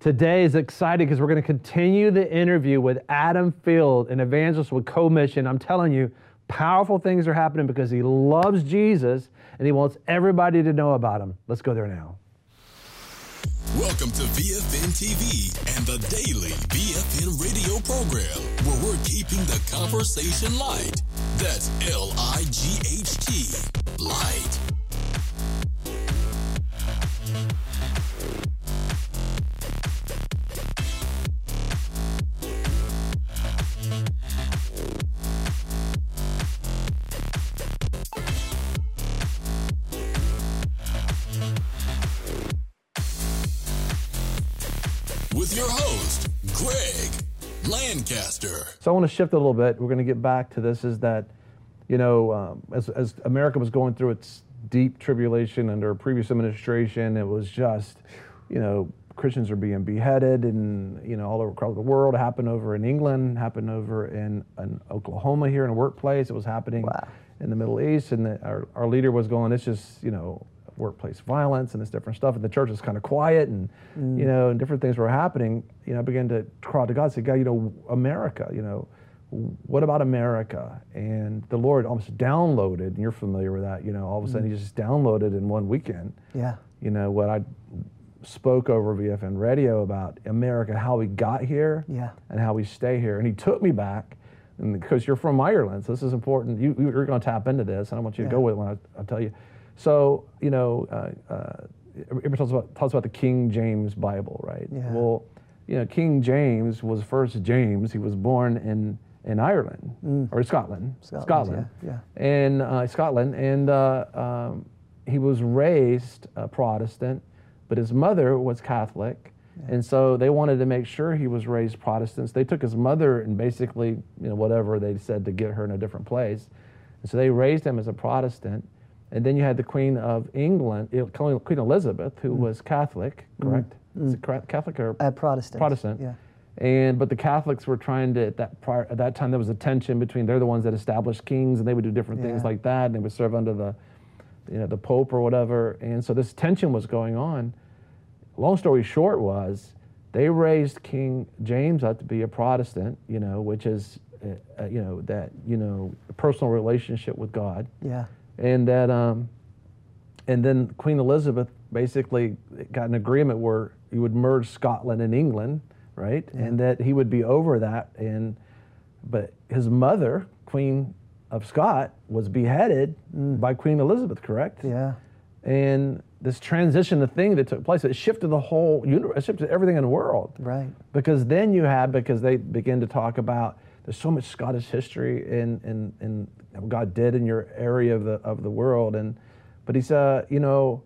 Today is exciting because we're going to continue the interview with Adam Field, an evangelist with Co-Mission. I'm telling you, powerful things are happening because he loves Jesus and he wants everybody to know about him. Let's go there now. Welcome to VFN TV and the daily VFN radio program, where we're keeping the conversation light. That's L-I-G-H-T, light. With your host, Greg Lancaster. So I want to shift a little bit. We're going to get back to this, is that, you know, as America was going through its deep tribulation under a previous administration, it was just, you know, Christians are being beheaded and, you know, all over across the world. It happened over in England, happened over in Oklahoma here in a workplace. It was happening in the Middle East. And our leader was going, it's just, you know, workplace violence and this different stuff, and the church was kind of quiet, and you know, and different things were happening. You know, I began to cry to God, say, God, you know, America, you know, what about America? And the Lord almost downloaded, and you're familiar with that, you know, all of a sudden he just downloaded in one weekend, you know, what I spoke over VFN radio about America, how we got here and how we stay here. And he took me back, and because you're from Ireland, so this is important. You're going to tap into this, and I want you to go with it when I tell you. So, you know, everybody talks about the King James Bible, right? Well, you know, King James was first James. He was born in Ireland, or Scotland. Scotland. And Scotland. And he was raised Protestant, but his mother was Catholic. And so they wanted to make sure he was raised Protestant. They took his mother and basically, you know, whatever they said to get her in a different place. And so they raised him as a Protestant. And then you had the Queen of England, Queen Elizabeth, who was Catholic, correct? Is it Catholic or Protestant? Protestant. But the Catholics were trying to, at that time there was a tension between, they're the ones that established kings, and they would do different things like that, and they would serve under the, you know, the Pope or whatever. And so this tension was going on. Long story short was, they raised King James up to be a Protestant, you know, which is, you know, that, you know, a personal relationship with God. And that, and then Queen Elizabeth basically got an agreement where you would merge Scotland and England, right? And that he would be over that. But his mother, Queen of Scott, was beheaded by Queen Elizabeth, correct? And this transition, the thing that took place, it shifted the whole universe, it shifted everything in the world. Because then you had, because they began to talk about, there's so much Scottish history and what God did in your area of the world, but he said, you know,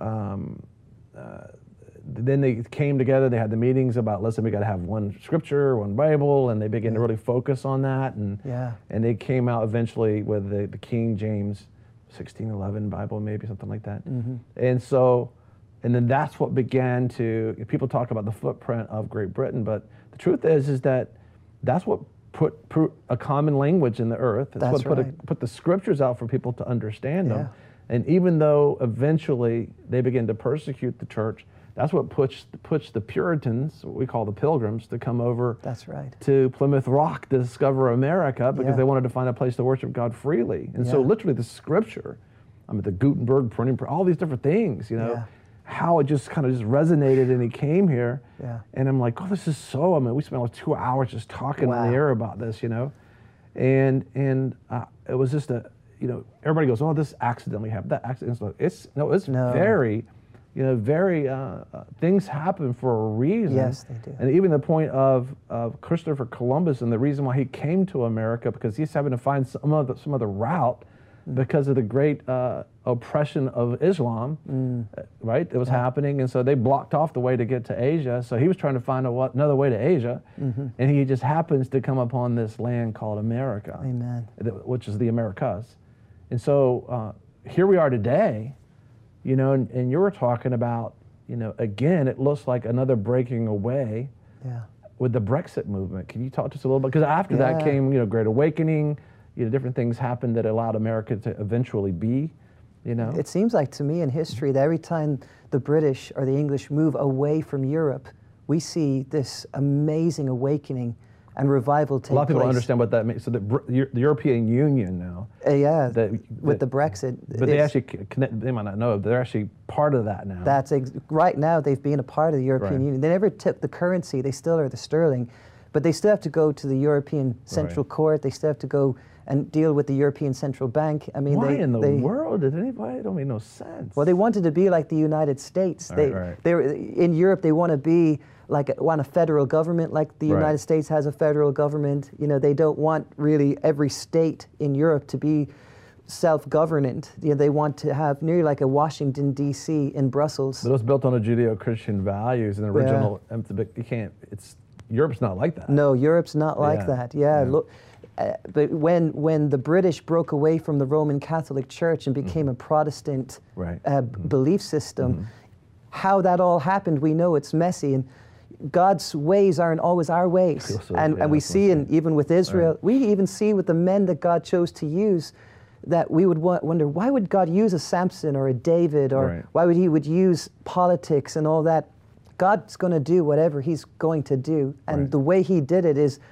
then they came together. They had the meetings about, listen, we got to have one scripture, one Bible, and they began to really focus on that, and they came out eventually with the King James 1611 Bible, maybe something like that, and so. And then that's what began to, people talk about the footprint of Great Britain, but the truth is that that's what put a common language in the earth. That's what put the scriptures out for people to understand them. And even though eventually they began to persecute the church, that's what pushed the Puritans, what we call the Pilgrims, to come over to Plymouth Rock to discover America, because they wanted to find a place to worship God freely. And so literally the scripture, I mean, the Gutenberg printing, all these different things, you know, how it just kind of just resonated, and he came here, and I'm like, oh, this is so, I mean, we spent like 2 hours just talking on the air about this, you know, and it was just a, you know, everybody goes, oh, this accidentally happened, that accident, it's very, you know, very, things happen for a reason. Yes, they do. And even the point of Christopher Columbus, and the reason why he came to America, because he's having to find some other route, because of the great oppression of Islam, right? It was happening, and so they blocked off the way to get to Asia. So he was trying to find another way to Asia, and he just happens to come upon this land called America, which is the Americas. And so here we are today, you know, and you were talking about, you know, again, it looks like another breaking away with the Brexit movement. Can you talk to us a little bit? Because after that came, you know, Great Awakening. You know, different things happened that allowed America to eventually be, you know. It seems like to me in history that every time the British or the English move away from Europe, we see this amazing awakening and revival take place. A lot of people don't understand what that means. So the European Union now, with the Brexit, but they actually connect. They might not know. They're actually part of that now. Right now. They've been a part of the European Union. They never took the currency. They still are the sterling, but they still have to go to the European Central Court. They still have to go and deal with the European Central Bank. I mean, why in the world did anybody? It don't make no sense. Well, they wanted to be like the United States. They were in Europe. They want to be want a federal government like the United States has a federal government. You know, they don't want really every state in Europe to be self-governant. You know, they want to have nearly like a Washington D.C. in Brussels. But it was built on a Judeo-Christian values and original. You can't. Europe's not like that. No, Europe's not like that. Look. But when the British broke away from the Roman Catholic Church and became a Protestant belief system, how that all happened, we know it's messy, and God's ways aren't always our ways. And we see, even with Israel, we even see with the men that God chose to use, that we would wonder, why would God use a Samson or a David, or why would he use politics and all that? God's going to do whatever he's going to do, and the way he did it is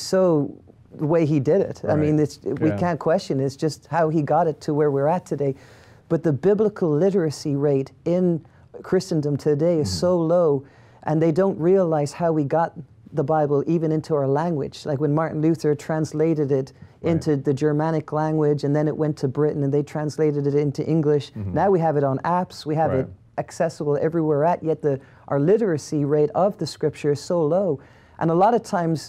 so the way he did it. I mean, we can't question it. It's just how he got it to where we're at today. But the biblical literacy rate in Christendom today is so low, and they don't realize how we got the Bible even into our language. Like when Martin Luther translated it into the Germanic language, and then it went to Britain, and they translated it into English. Now we have it on apps. We have it accessible everywhere we're at, yet our literacy rate of the Scripture is so low. And a lot of times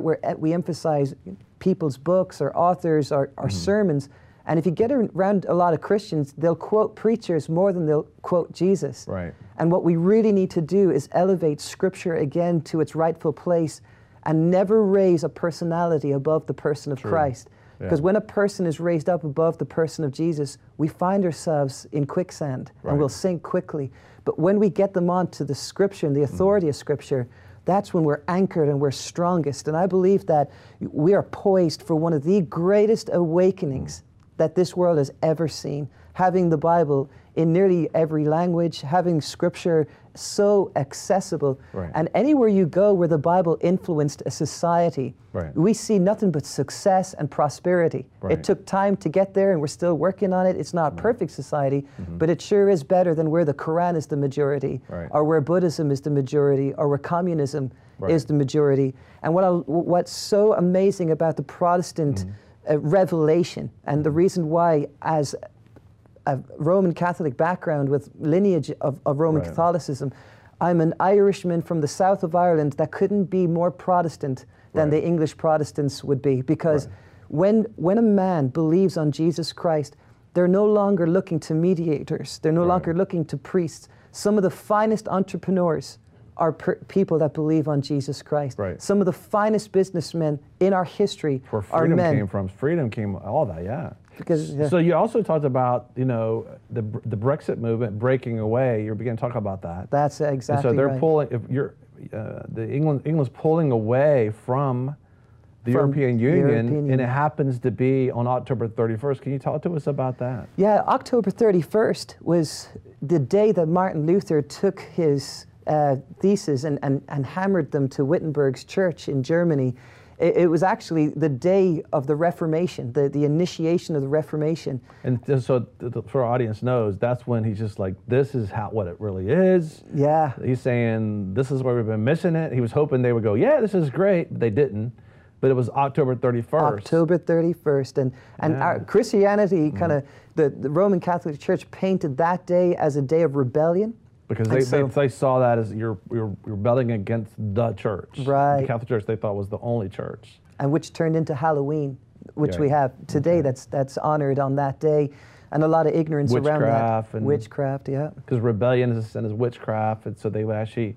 we emphasize people's books or authors or sermons, and if you get around a lot of Christians, they'll quote preachers more than they'll quote Jesus. And what we really need to do is elevate Scripture again to its rightful place and never raise a personality above the person of Christ. Because when a person is raised up above the person of Jesus, we find ourselves in quicksand and we'll sink quickly. But when we get them onto the Scripture and the authority of Scripture, that's when we're anchored and we're strongest. And I believe that we are poised for one of the greatest awakenings that this world has ever seen. Having the Bible in nearly every language, having Scripture so accessible. And anywhere you go where the Bible influenced a society, we see nothing but success and prosperity. It took time to get there, and we're still working on it. It's not a perfect society, but it sure is better than where the Quran is the majority, or where Buddhism is the majority, or where communism is the majority. And what's so amazing about the Protestant revelation, and the reason why, as a Roman Catholic background with lineage of Roman Catholicism, I'm an Irishman from the south of Ireland that couldn't be more Protestant than the English Protestants would be, because when a man believes on Jesus Christ, they're no longer looking to mediators, they're no longer looking to priests. Some of the finest entrepreneurs are people that believe on Jesus Christ. Some of the finest businessmen in our history are men. Freedom came from. Freedom came, all that, So you also talked about, the Brexit movement breaking away. You're beginning to talk about that. That's exactly and so they're right. pulling. If you're, England's pulling away from the European Union, and it happens to be on October 31st. Can you talk to us about that? Yeah, October 31st was the day that Martin Luther took his theses and hammered them to Wittenberg's church in Germany. It was actually the day of the Reformation, the initiation of the Reformation. And so, for our audience knows, that's when he's just like, this is what it really is. Yeah. He's saying, this is where we've been missing it. He was hoping they would go, yeah, this is great, but they didn't. But it was October 31st. October 31st. And our Christianity the Roman Catholic Church painted that day as a day of rebellion. Because they saw that as you're rebelling against the church. The Catholic Church they thought was the only church. And which turned into Halloween, which we have today that's honored on that day. And a lot of ignorance around that. Witchcraft, Because rebellion is witchcraft, and so they would actually,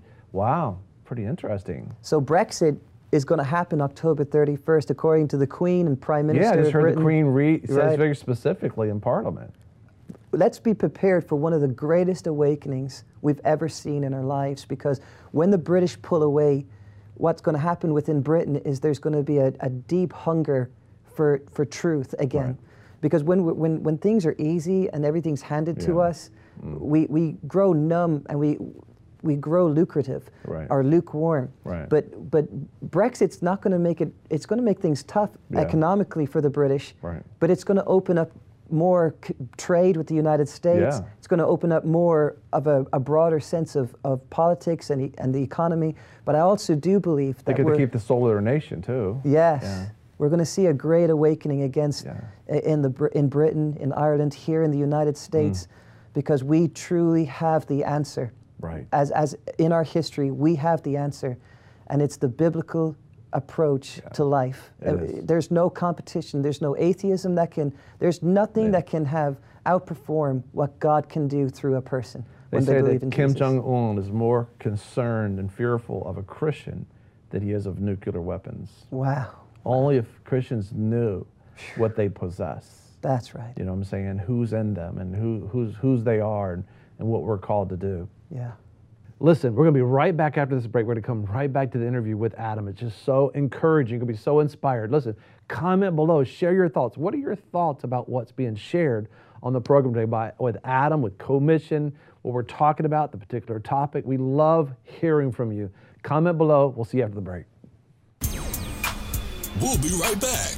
pretty interesting. So Brexit is going to happen October 31st, according to the Queen and Prime Minister I just heard Britain. the Queen says very specifically in Parliament. Let's be prepared for one of the greatest awakenings we've ever seen in our lives, because when the British pull away, what's going to happen within Britain is there's going to be a deep hunger for truth again. Because when things are easy and everything handed to us, we grow numb, and we grow lucrative or lukewarm. But Brexit's not going to make it. It's going to make things tough economically for the British. But it's going to open up more trade with the United States. It's going to open up more of a broader sense of politics and the economy. But I also do believe that they get to keep the soul of their nation too. Yes. We're going to see a great awakening against in Britain, in Ireland, here in the United States, because we truly have the answer. As in our history, we have the answer, and it's the biblical approach to life. There's no competition. There's no atheism there's nothing that can outperform what God can do through a person when they believe in Jesus. Kim Jong-un is more concerned and fearful of a Christian than he is of nuclear weapons. Wow. Only if Christians knew what they possess. That's right. You know what I'm saying? And who's in them and whose they are and what we're called to do. Yeah. Listen, we're going to be right back after this break. We're going to come right back to the interview with Adam. It's just so encouraging. You're going to be so inspired. Listen, comment below. Share your thoughts. What are your thoughts about what's being shared on the program today with Adam, with Commission, what we're talking about, the particular topic? We love hearing from you. Comment below. We'll see you after the break. We'll be right back.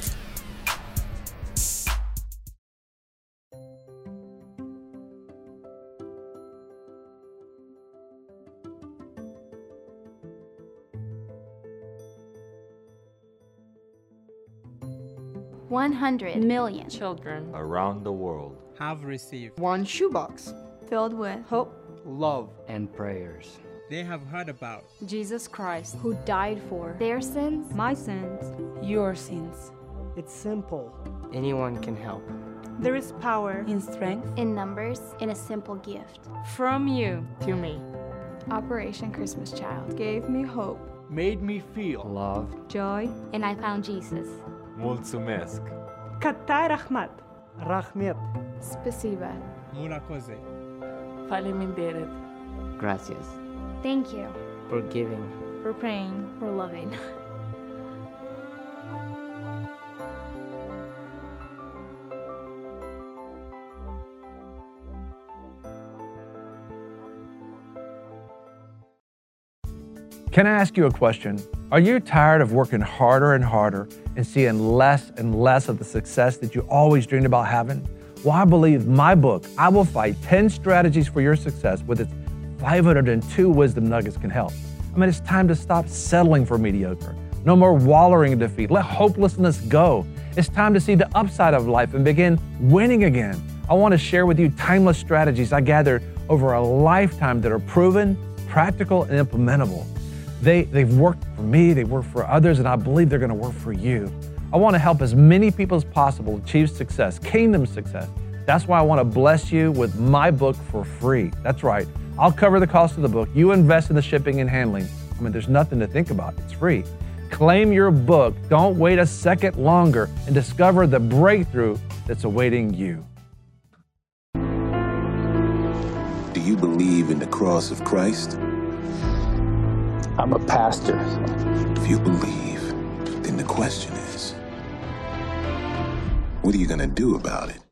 $100 million children around the world have received one shoebox filled with hope, love, and prayers. They have heard about Jesus Christ, who died for their sins, my sins, your sins. It's simple. Anyone can help. There is power in strength, in numbers, in a simple gift. From you to me. Operation Christmas Child gave me hope, made me feel love, joy, and I found Jesus. Mulțumesc. Katai Rahmat. Rahmet. Spasiba. Mula Koze. Falimindered. Gracias. Thank you. For giving. For praying. For loving. Can I ask you a question? Are you tired of working harder and harder and seeing less and less of the success that you always dreamed about having? Well, I believe my book, I Will Fight 10 Strategies for Your Success, with its 502 wisdom nuggets, can help. I mean, it's time to stop settling for mediocre. No more wallowing in defeat. Let hopelessness go. It's time to see the upside of life and begin winning again. I want to share with you timeless strategies I gathered over a lifetime that are proven, practical, and implementable. They've worked for me, they've worked for others, and I believe they're going to work for you. I want to help as many people as possible achieve success, kingdom success. That's why I want to bless you with my book for free. That's right. I'll cover the cost of the book. You invest in the shipping and handling. I mean, there's nothing to think about. It's free. Claim your book. Don't wait a second longer and discover the breakthrough that's awaiting you. Do you believe in the cross of Christ? I'm a pastor. If you believe, then the question is, what are you going to do about it?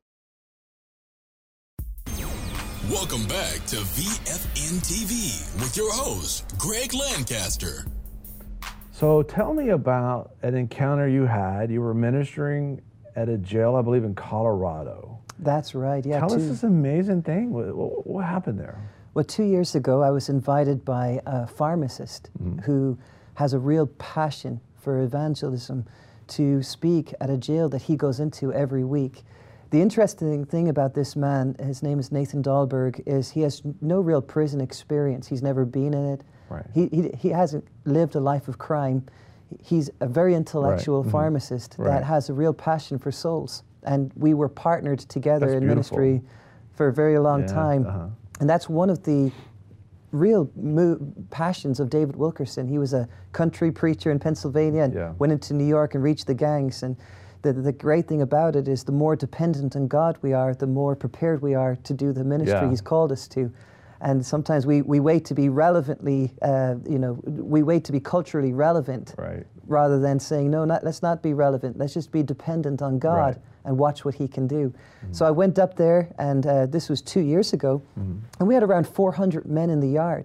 Welcome back to VFN TV with your host, Greg Lancaster. So tell me about an encounter you had. You were ministering at a jail, I believe, in Colorado. That's right, yeah. Tell us this amazing thing. What happened there? Well, 2 years ago, I was invited by a pharmacist who has a real passion for evangelism to speak at a jail that he goes into every week. The interesting thing about this man, his name is Nathan Dahlberg, is he has no real prison experience. He's never been in it. Right. He hasn't lived a life of crime. He's a very intellectual pharmacist that has a real passion for souls. And we were partnered together in ministry for a very long time. And that's one of the real passions of David Wilkerson. He was a country preacher in Pennsylvania and went into New York and reached the gangs. And the great thing about it is the more dependent on God we are, the more prepared we are to do the ministry He's called us to. And sometimes we wait to be relevantly, we wait to be culturally relevant rather than saying, no, let's not be relevant. Let's just be dependent on God and watch what He can do. So I went up there, and this was 2 years ago, and we had around 400 men in the yard.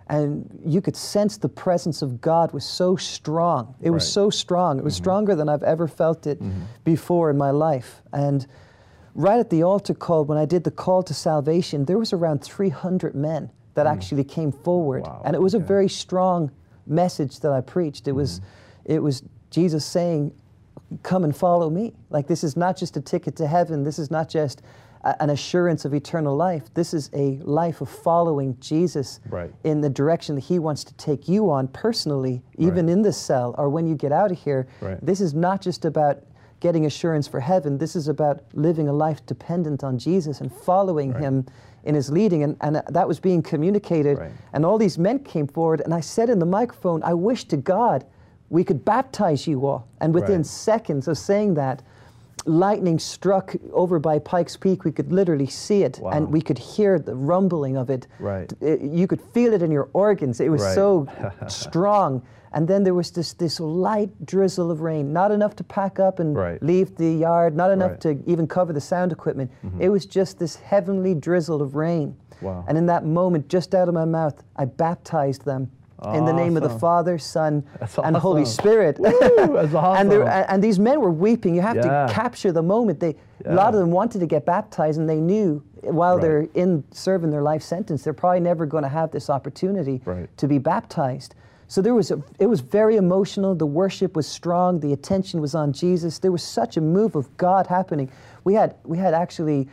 and you could sense the presence of God was so strong. It was so strong. It was stronger than I've ever felt it before in my life. And right at the altar call, when I did the call to salvation, there was around 300 men that actually came forward. Wow. And it was a very strong message that I preached. It was Jesus saying, come and follow me. Like, this is not just a ticket to heaven. This is not just an assurance of eternal life. This is a life of following Jesus in the direction that he wants to take you on personally, even in this cell or when you get out of here. This is not just about getting assurance for heaven. This is about living a life dependent on Jesus and following him in his leading. And that was being communicated. And all these men came forward, and I said in the microphone, I wish to God we could baptize you all. And within seconds of saying that, lightning struck over by Pikes Peak. We could literally see it, and we could hear the rumbling of it. You could feel it in your organs. It was so strong. And then there was this light drizzle of rain, not enough to pack up and leave the yard, not enough to even cover the sound equipment. It was just this heavenly drizzle of rain. And in that moment, just out of my mouth, I baptized them. In the name of the Father, Son, and Holy Spirit. That's awesome. And these men were weeping. You have to capture the moment. A lot of them wanted to get baptized, and they knew while they're in serving their life sentence, they're probably never going to have this opportunity to be baptized. So it was very emotional. The worship was strong. The attention was on Jesus. There was such a move of God happening. We had actually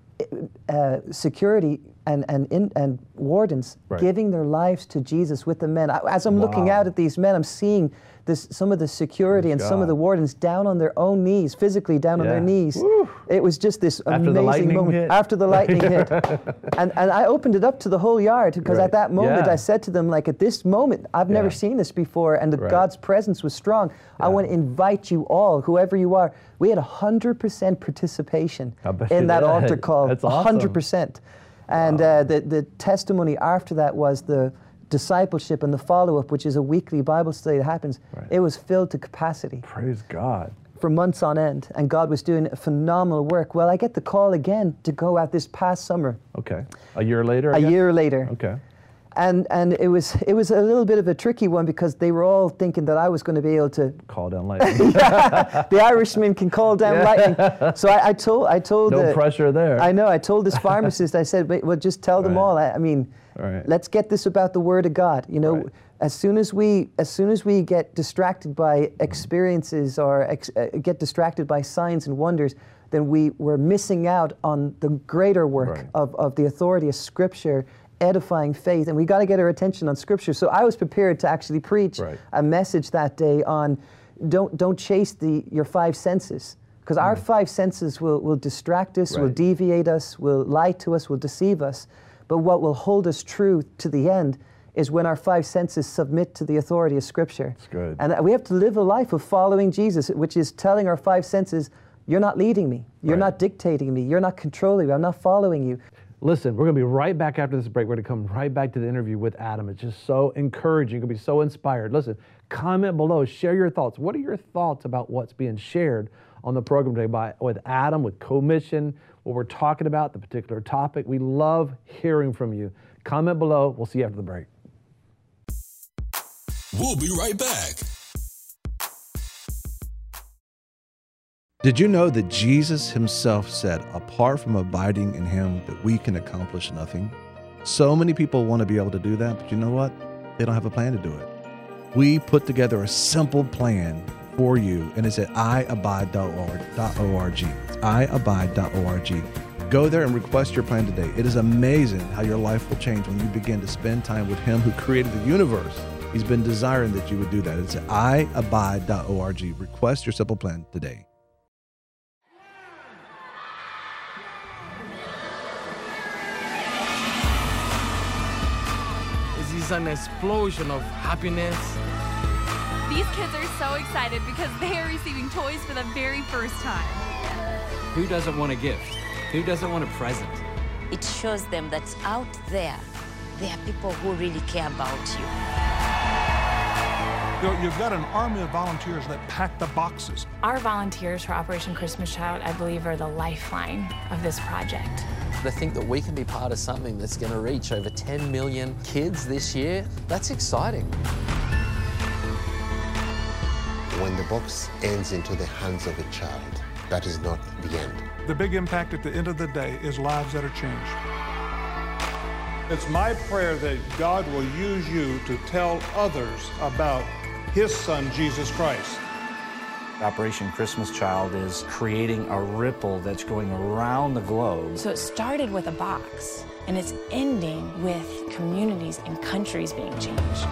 security and wardens giving their lives to Jesus with the men. As I'm looking out at these men, I'm seeing some of the security and some of the wardens down on their own knees, physically down on their knees. It was just this amazing moment. After the lightning hit. And I opened it up to the whole yard, because at that moment I said to them, like, at this moment, I've never seen this before, and God's presence was strong. I want to invite you all, whoever you are. We had 100% participation in that altar call. That's awesome. 100%. And the testimony after that was the discipleship and the follow-up, which is a weekly Bible study that happens. It was filled to capacity. Praise God. For months on end, and God was doing a phenomenal work. Well, I get the call again to go out this past summer. Okay. A year later, I guess? A year later. Okay. And it was a little bit of a tricky one, because they were all thinking that I was going to be able to call down lightning. The Irishman can call down lightning. So I told no pressure there. I know. I told this pharmacist. I said, well, just tell them all. I mean, let's get this about the Word of God. You know, as soon as we get distracted by experiences or get distracted by signs and wonders, then we're missing out on the greater work of the authority of Scripture, edifying faith, and we got to get our attention on Scripture. So I was prepared to actually preach a message that day on don't chase your five senses, because our five senses will distract us, will deviate us, will lie to us, will deceive us. But what will hold us true to the end is when our five senses submit to the authority of Scripture. That's good. And we have to live a life of following Jesus, which is telling our five senses, you're not leading me, you're not dictating me, you're not controlling me, I'm not following you. Listen, we're going to be right back after this break. We're going to come right back to the interview with Adam. It's just so encouraging. You're going to be so inspired. Listen, comment below. Share your thoughts. What are your thoughts about what's being shared on the program today with Adam, with Commission, what we're talking about, the particular topic? We love hearing from you. Comment below. We'll see you after the break. We'll be right back. Did you know that Jesus himself said, apart from abiding in him, that we can accomplish nothing? So many people want to be able to do that, but you know what? They don't have a plan to do it. We put together a simple plan for you, and it's at iabide.org. It's iabide.org. Go there and request your plan today. It is amazing how your life will change when you begin to spend time with him who created the universe. He's been desiring that you would do that. It's at iabide.org. Request your simple plan today. It's an explosion of happiness. These kids are so excited because they are receiving toys for the very first time. Who doesn't want a gift? Who doesn't want a present? It shows them that out there are people who really care about you. You've got an army of volunteers that pack the boxes. Our volunteers for Operation Christmas Child, I believe, are the lifeline of this project. To think that we can be part of something that's going to reach over 10 million kids this year, that's exciting. When the box ends into the hands of a child, that is not the end. The big impact at the end of the day is lives that are changed. It's my prayer that God will use you to tell others about His Son, Jesus Christ. Operation Christmas Child is creating a ripple that's going around the globe. So it started with a box, and it's ending with communities and countries being changed.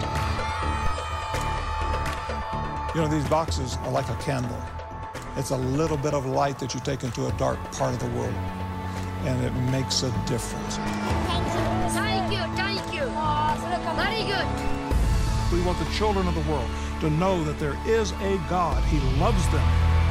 You know, these boxes are like a candle. It's a little bit of light that you take into a dark part of the world, and it makes a difference. Thank you. Very good. We want the children of the world to know that there is a God. He loves them.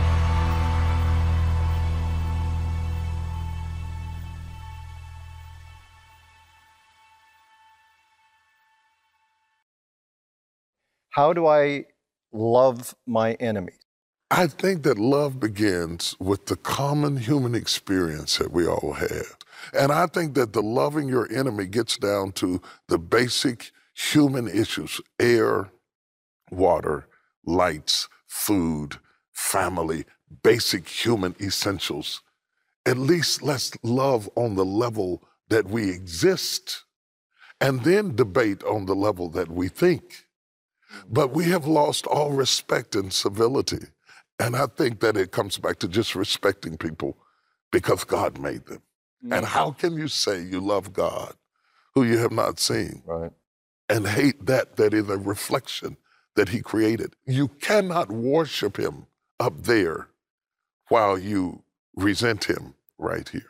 How do I love my enemy? I think that love begins with the common human experience that we all have. And I think that the loving your enemy gets down to the basic human issues: air, water, lights, food, family, basic human essentials. At least let's love on the level that we exist, and then debate on the level that we think. But we have lost all respect and civility. And I think that it comes back to just respecting people because God made them. Mm-hmm. And how can you say you love God who you have not seen? Right. And hate that is a reflection that He created? You cannot worship Him up there while you resent Him right here.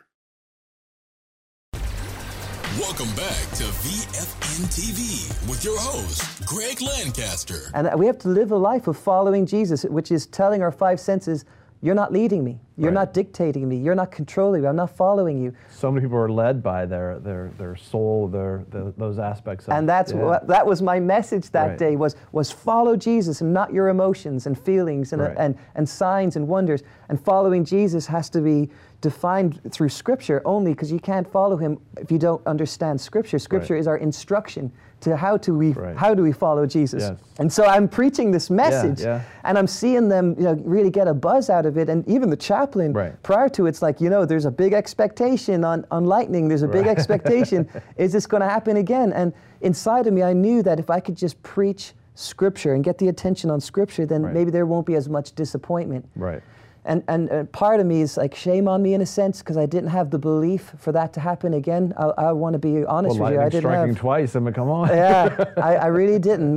Welcome back to VFN TV with your host, Greg Lancaster. And we have to live a life of following Jesus, which is telling our five senses, you're not leading me. You're not dictating me. You're not controlling me. I'm not following you. So many people are led by their soul, those aspects of it. And that's that was my message that day was follow Jesus and not your emotions and feelings and signs and wonders. And following Jesus has to be defined through Scripture only, because you can't follow Him if you don't understand Scripture. Scripture is our instruction to how do we follow Jesus. Yes. And so I'm preaching this message, and I'm seeing them really get a buzz out of it. And even the chaplain, prior to it's like, there's a big expectation on lightning. There's a big expectation. Is this going to happen again? And inside of me, I knew that if I could just preach Scripture and get the attention on Scripture, then maybe there won't be as much disappointment. Right. And part of me is like shame on me in a sense, because I didn't have the belief for that to happen again. I want to be honest with you. I didn't striking twice. I mean, come on. Yeah, I really didn't.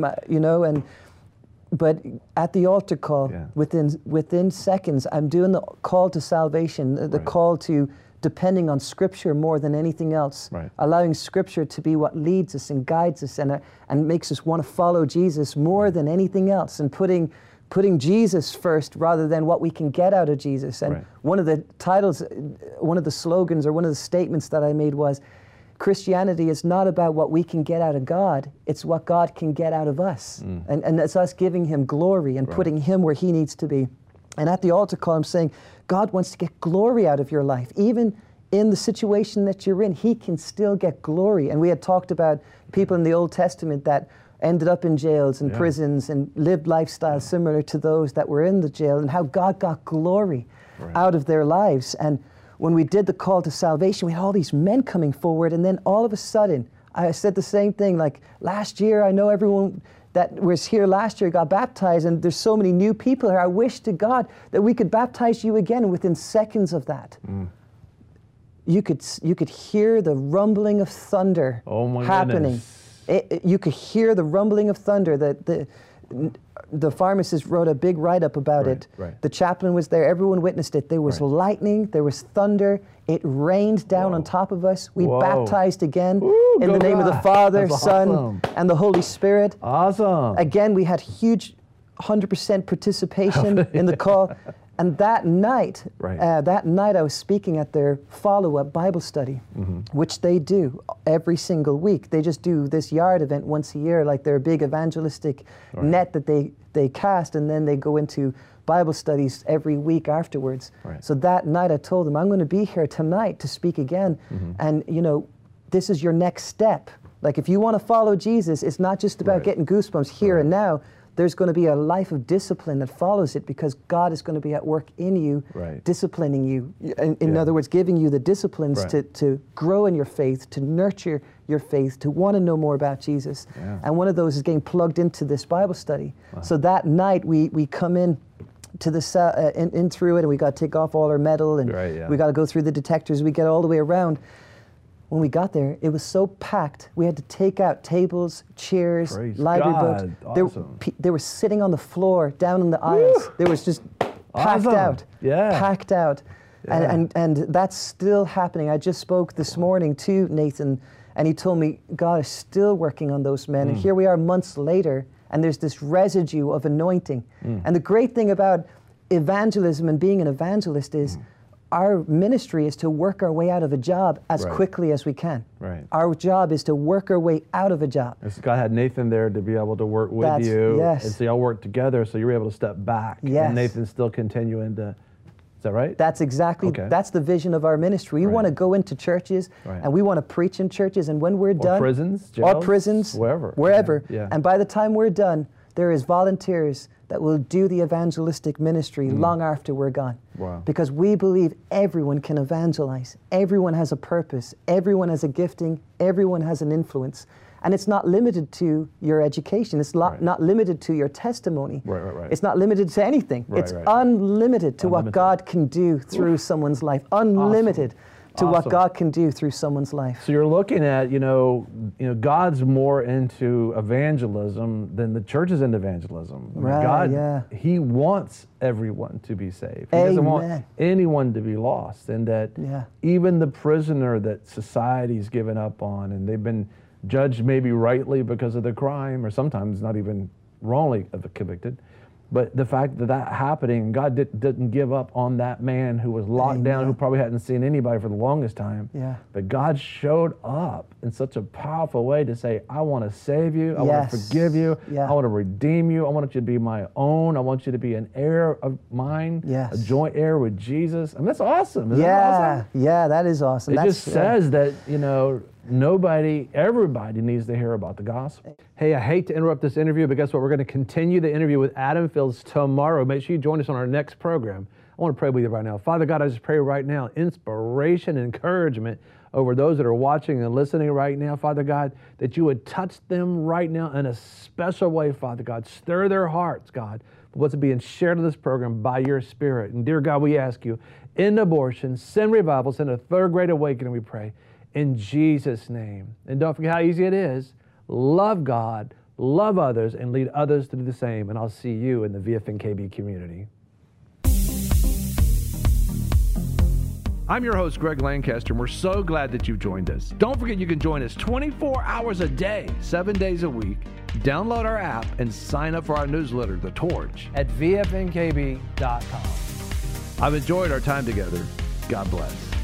But at the altar call, within seconds, I'm doing the call to salvation, the call to depending on Scripture more than anything else, allowing Scripture to be what leads us and guides us and makes us want to follow Jesus more than anything else, and putting Jesus first rather than what we can get out of Jesus. And one of the titles, one of the slogans or one of the statements that I made was, Christianity is not about what we can get out of God, it's what God can get out of us. And it's us giving Him glory and putting Him where He needs to be. And at the altar call, I'm saying, God wants to get glory out of your life. Even in the situation that you're in, He can still get glory. And we had talked about people in the Old Testament that ended up in jails and prisons and lived lifestyles similar to those that were in the jail, and how God got glory out of their lives. And when we did the call to salvation, we had all these men coming forward, and then all of a sudden, I said the same thing, like last year, I know everyone that was here last year got baptized, and there's so many new people here. I wish to God that we could baptize you again, and within seconds of that. You could hear the rumbling of thunder happening. You could hear the rumbling of thunder. The pharmacist wrote a big write-up about it. The chaplain was there. Everyone witnessed it. There was lightning. There was thunder. It rained down on top of us. We baptized again in the name of the Father, Son, and the Holy Spirit. Awesome. Again, we had huge 100% participation in the call. And that night, I was speaking at their follow-up Bible study, which they do every single week. They just do this yard event once a year, like their big evangelistic net that they cast, and then they go into Bible studies every week afterwards. So that night I told them, I'm going to be here tonight to speak again. And, you know, this is your next step. Like, if you want to follow Jesus, it's not just about getting goosebumps here and now. There's going to be a life of discipline that follows it, because God is going to be at work in you, disciplining you. In other words, giving you the disciplines to grow in your faith, to nurture your faith, to want to know more about Jesus. And one of those is getting plugged into this Bible study. So that night we come in to the in through it, and we got to take off all our metal, and we got to go through the detectors. We get all the way around. When we got there, it was so packed. We had to take out tables, chairs, library books. Awesome. They were sitting on the floor, down in the aisles. There was just packed out. Packed out. And that's still happening. I just spoke this morning to Nathan, and he told me God is still working on those men. And here we are months later, and there's this residue of anointing. And the great thing about evangelism and being an evangelist is our ministry is to work our way out of a job as quickly as we can. Our job is to work our way out of a job. God had Nathan there to be able to work with you. And so y'all worked together, so you were able to step back. And Nathan's still continuing to, is that right? That's exactly, that's the vision of our ministry. We want to go into churches, and we want to preach in churches, and when we're done. Prisons, jails, or prisons, wherever. And by the time we're done, there is volunteers that will do the evangelistic ministry long after we're gone. Because we believe everyone can evangelize. Everyone has a purpose. Everyone has a gifting. Everyone has an influence. And it's not limited to your education. It's not limited to your testimony. It's not limited to anything. It's unlimited to what God can do through someone's life. Unlimited. To what God can do through someone's life. So you're looking at, you know, God's more into evangelism than the church is into evangelism. I mean, God, He wants everyone to be saved. He doesn't want anyone to be lost. And that even the prisoner that society's given up on, and they've been judged maybe rightly because of the crime, or sometimes not even wrongly convicted. But the fact that that happening, God didn't give up on that man who was locked down, who probably hadn't seen anybody for the longest time. But God showed up in such a powerful way to say, I want to save you. I want to forgive you. I want to redeem you. I want you to be my own. I want you to be an heir of mine, a joint heir with Jesus. I mean, that's awesome. Isn't that awesome? Yeah, that is awesome. It just says that, you know, everybody needs to hear about the gospel. Hey, I hate to interrupt this interview, but guess what? We're going to continue the interview with Adam Fields tomorrow. Make sure you join us on our next program. I want to pray with you right now. Father God, I just pray right now, inspiration, encouragement over those that are watching and listening right now, Father God, that you would touch them right now in a special way, Father God. Stir their hearts, God, for what's being shared in this program by your Spirit. And dear God, we ask you, end abortion, send revival, send a third great awakening, we pray. In Jesus' name. And don't forget how easy it is. Love God, love others, and lead others to do the same. And I'll see you in the VFNKB community. I'm your host, Greg Lancaster, and we're so glad that you've joined us. Don't forget you can join us 24 hours a day, 7 days a week. Download our app and sign up for our newsletter, The Torch, at VFNKB.com. I've enjoyed our time together. God bless.